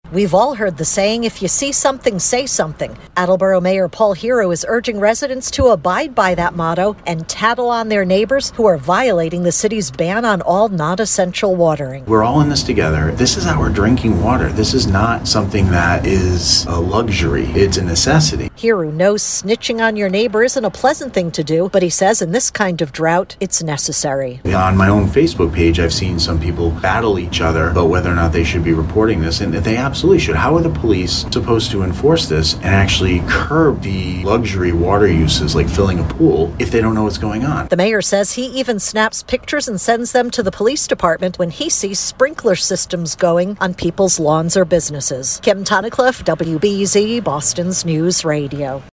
We've all heard the saying, if you see something, say something. Attleboro Mayor Paul Hero is urging residents to abide by that motto and tattle on their neighbors who are violating the city's ban on all non-essential watering. We're all in this together. This is our drinking water. This is not something that is a luxury. It's a necessity. Hero knows snitching on your neighbor isn't a pleasant thing to do, but he says in this kind of drought, it's necessary. On my own Facebook page, I've seen some people battle each other about whether or not they should be reporting this, and they absolutely should. How are the police supposed to enforce this and actually curb the luxury water uses like filling a pool if they don't know what's going on? The mayor says he even snaps pictures and sends them to the police department when he sees sprinkler systems going on people's lawns or businesses. Kim Tunnicliffe, WBZ, Boston's News Radio.